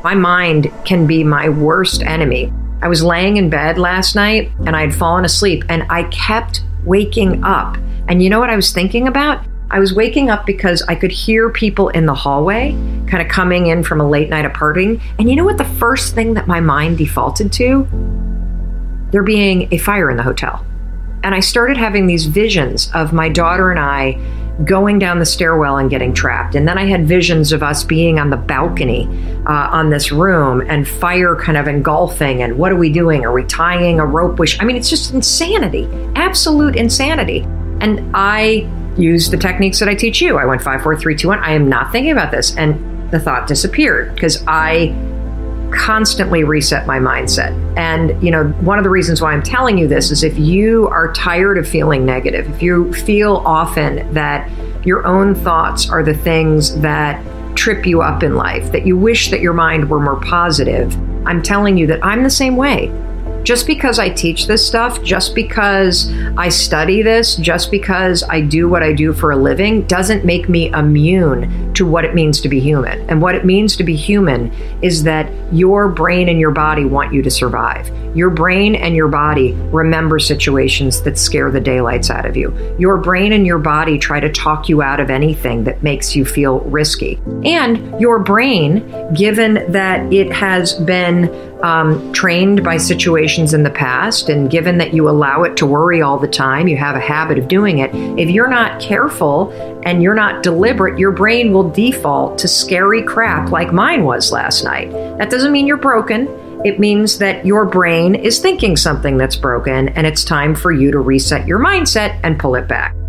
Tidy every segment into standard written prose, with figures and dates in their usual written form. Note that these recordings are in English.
My mind can be my worst enemy. I was laying in bed last night and I'd fallen asleep and I kept waking up. And you know what I was thinking about? I was waking up because I could hear people in the hallway kind of coming in from a late night of partying. And you know what the first thing that my mind defaulted to? There being a fire in the hotel. And I started having these visions of my daughter and I going down the stairwell and getting trapped. And then I had visions of us being on the balcony on this room and fire kind of engulfing. And what are we doing? Are we tying a rope? I mean, it's just insanity, absolute insanity. And I used the techniques that I teach you. I went 5, 4, 3, 2, 1. I am not thinking about this. And the thought disappeared because I constantly reset my mindset. And, you know, one of the reasons why I'm telling you this is if you are tired of feeling negative, if you feel often that your own thoughts are the things that trip you up in life, that you wish that your mind were more positive, I'm telling you that I'm the same way. Just because I teach this stuff, just because I study this, just because I do what I do for a living, doesn't make me immune to what it means to be human. And what it means to be human is that your brain and your body want you to survive. Your brain and your body remember situations that scare the daylights out of you. Your brain and your body try to talk you out of anything that makes you feel risky. And your brain, given that it has been trained by situations in the past, and given that you allow it to worry all the time, you have a habit of doing it. If you're not careful and you're not deliberate, your brain will default to scary crap like mine was last night. That doesn't mean you're broken. It means that your brain is thinking something that's broken, and it's time for you to reset your mindset and pull it back.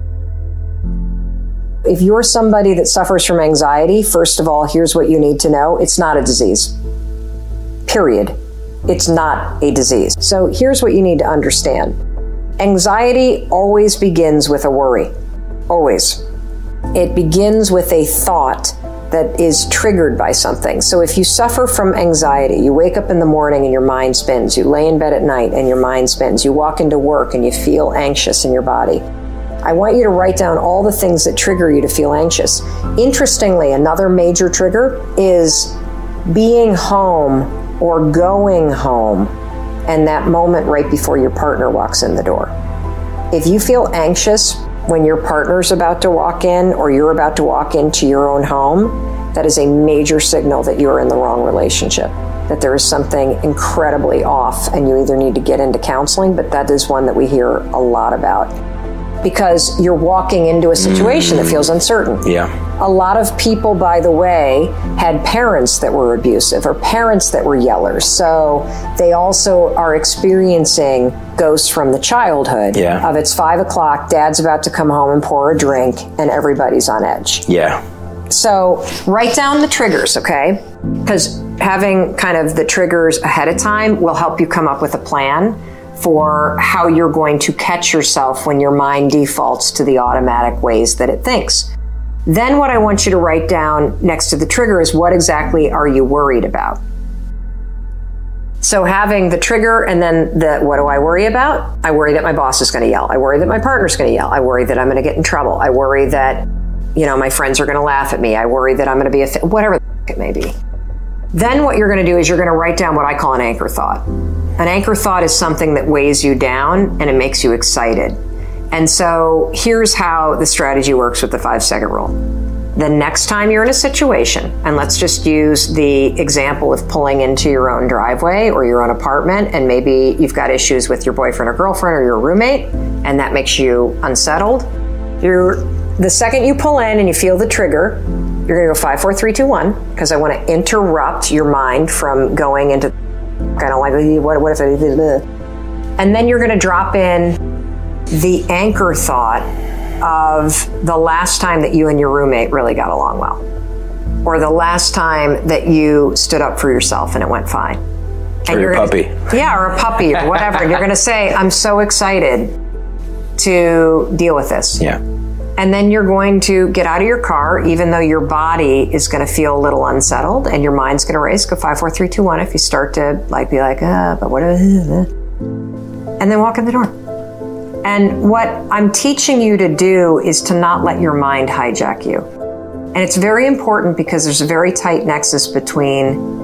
If you're somebody that suffers from anxiety, first of all, here's what you need to know. It's not a disease. Period. It's not a disease. So here's what you need to understand. Anxiety always begins with a worry. Always. It begins with a thought that is triggered by something. So if you suffer from anxiety, you wake up in the morning and your mind spins, you lay in bed at night and your mind spins, you walk into work and you feel anxious in your body. I want you to write down all the things that trigger you to feel anxious. Interestingly, another major trigger is being home or going home and that moment right before your partner walks in the door. If you feel anxious when your partner's about to walk in or you're about to walk into your own home, that is a major signal that you're in the wrong relationship, that there is something incredibly off and you either need to get into counseling, but that is one that we hear a lot about. Because you're walking into a situation that feels uncertain. Yeah. A lot of people, by the way, had parents that were abusive or parents that were yellers. So they also are experiencing ghosts from the childhood of it's 5 o'clock, dad's about to come home and pour a drink, and everybody's on edge. Yeah. So write down the triggers, okay? Because having kind of the triggers ahead of time will help you come up with a plan for how you're going to catch yourself when your mind defaults to the automatic ways that it thinks. Then what I want you to write down next to the trigger is what exactly are you worried about? So having the trigger and then the what do I worry about? I worry that my boss is going to yell. I worry that my partner's going to yell. I worry that I'm going to get in trouble. I worry that, you know, my friends are going to laugh at me. I worry that I'm going to be whatever it may be. Then what you're going to do is you're going to write down what I call an anchor thought. An anchor thought is something that weighs you down and it makes you excited. And so here's how the strategy works with the 5-second rule. The next time you're in a situation, and let's just use the example of pulling into your own driveway or your own apartment, and maybe you've got issues with your boyfriend or girlfriend or your roommate, and that makes you unsettled. The second you pull in and you feel the trigger, you're going to go 5, 4, 3, 2, 1, because I want to interrupt your mind from going into kind of like, what if I did this? And then you're going to drop in the anchor thought of the last time that you and your roommate really got along well, or the last time that you stood up for yourself and it went fine. Or your puppy. Or a puppy or whatever. And you're going to say, I'm so excited to deal with this. Yeah. And then you're going to get out of your car, even though your body is going to feel a little unsettled and your mind's going to race. Go 5, 4, 3, 2, 1. If you start to be like, but what is it? And then walk in the door. And what I'm teaching you to do is to not let your mind hijack you. And it's very important because there's a very tight nexus between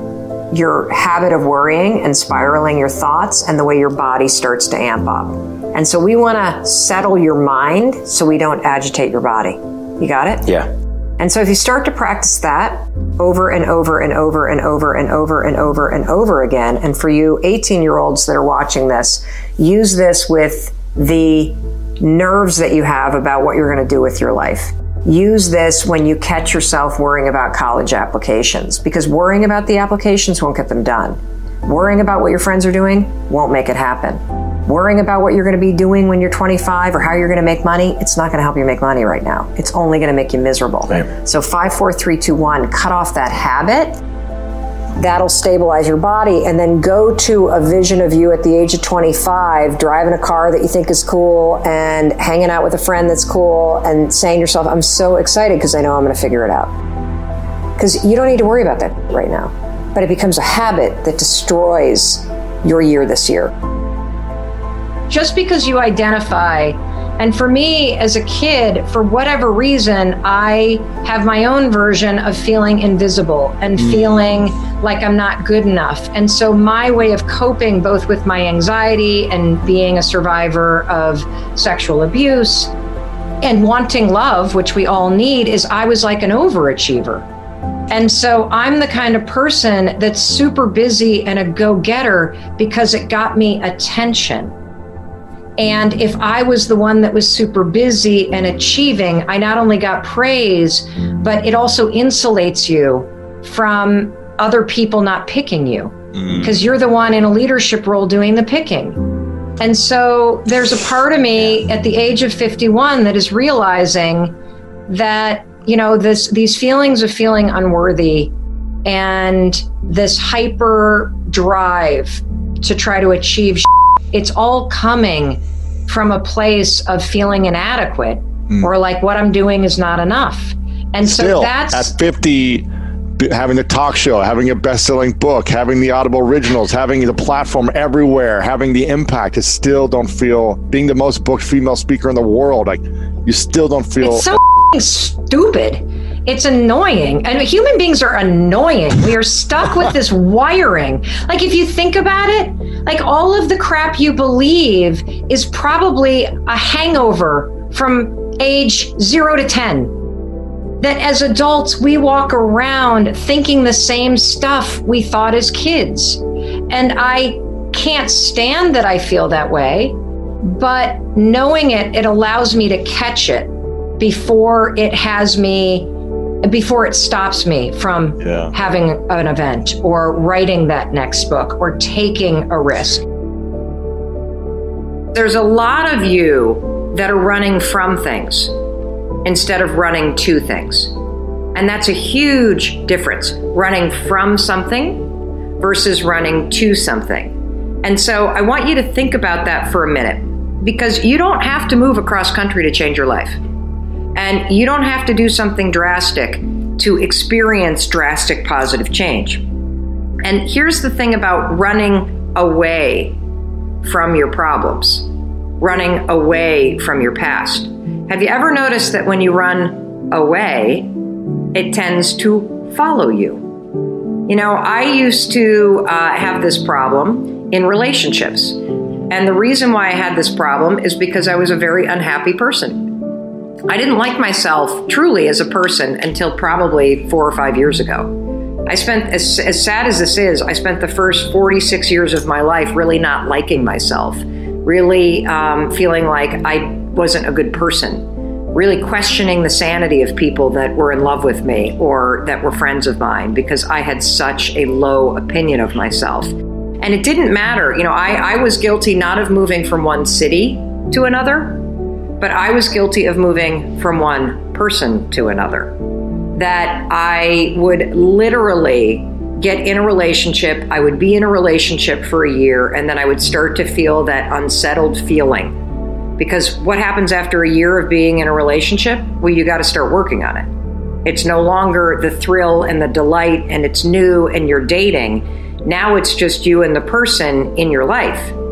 your habit of worrying and spiraling your thoughts and the way your body starts to amp up. And so we want to settle your mind so we don't agitate your body. You got it? Yeah. And so if you start to practice that over and over and over and over and over and over and over again, and for you 18-year-olds that are watching this, use this with the nerves that you have about what you're going to do with your life. Use this when you catch yourself worrying about college applications, because worrying about the applications won't get them done. Worrying about what your friends are doing won't make it happen. Worrying about what you're going to be doing when you're 25 or how you're going to make money, it's not going to help you make money right now. It's only going to make you miserable. Right. So 5, 4, 3, 2, 1, cut off that habit. That'll stabilize your body, and then go to a vision of you at the age of 25, driving a car that you think is cool and hanging out with a friend that's cool and saying to yourself, I'm so excited because I know I'm going to figure it out. Because you don't need to worry about that right now. But it becomes a habit that destroys your year this year. Just because you identify, and for me as a kid, for whatever reason, I have my own version of feeling invisible and feeling like I'm not good enough. And so my way of coping both with my anxiety and being a survivor of sexual abuse and wanting love, which we all need, is I was like an overachiever. And so I'm the kind of person that's super busy and a go-getter because it got me attention. And if I was the one that was super busy and achieving, I not only got praise, but it also insulates you from other people not picking you, because you're the one in a leadership role doing the picking. And so there's a part of me at the age of 51 that is realizing that, you know, these feelings of feeling unworthy and this hyper drive to try to achieve, it's all coming from a place of feeling inadequate or like what I'm doing is not enough. And still, so that's at 50, having the talk show, having a best-selling book, having the Audible originals, having the platform everywhere, having the impact, you still don't feel, being the most booked female speaker in the world, like you still don't feel. It's so stupid. It's annoying. And human beings are annoying. We are stuck with this wiring. Like, if you think about it, like all of the crap you believe is probably a hangover from age 0 to 10. That as adults, we walk around thinking the same stuff we thought as kids. And I can't stand that I feel that way, but knowing it, it allows me to catch it before it stops me from having an event or writing that next book or taking a risk. There's a lot of you that are running from things instead of running to things. And that's a huge difference, running from something versus running to something. And so I want you to think about that for a minute, because you don't have to move across country to change your life. And you don't have to do something drastic to experience drastic positive change. And here's the thing about running away from your problems, running away from your past. Have you ever noticed that when you run away, it tends to follow you? You know, I used to have this problem in relationships. And the reason why I had this problem is because I was a very unhappy person. I didn't like myself truly as a person until probably 4 or 5 years ago. I spent, as sad as this is, I spent the first 46 years of my life really not liking myself, really feeling like I wasn't a good person, really questioning the sanity of people that were in love with me or that were friends of mine, because I had such a low opinion of myself. And it didn't matter. You know, I was guilty not of moving from one city to another, but I was guilty of moving from one person to another. That I would literally get in a relationship, I would be in a relationship for a year, and then I would start to feel that unsettled feeling. Because what happens after a year of being in a relationship? Well, you got to start working on it. It's no longer the thrill and the delight, and it's new and you're dating. Now it's just you and the person in your life.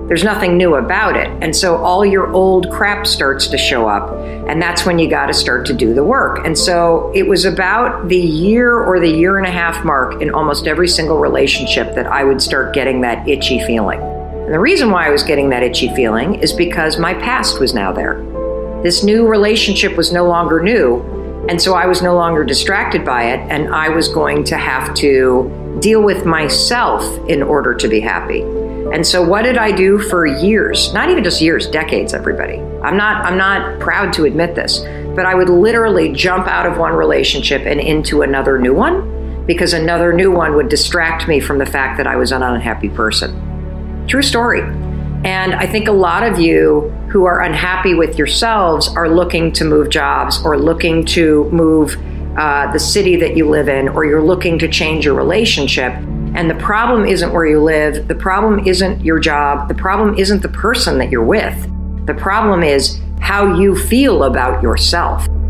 There's nothing new about it. And so all your old crap starts to show up. And that's when you got to start to do the work. And so it was about the year or the year and a half mark in almost every single relationship that I would start getting that itchy feeling. And the reason why I was getting that itchy feeling is because my past was now there. This new relationship was no longer new. And so I was no longer distracted by it. And I was going to have to deal with myself in order to be happy. And so what did I do for years? Not even just years, decades, everybody. I'm not proud to admit this, but I would literally jump out of one relationship and into another new one because another new one would distract me from the fact that I was an unhappy person. True story. And I think a lot of you who are unhappy with yourselves are looking to move jobs or looking to move the city that you live in, or you're looking to change your relationship. And the problem isn't where you live. The problem isn't your job. The problem isn't the person that you're with. The problem is how you feel about yourself.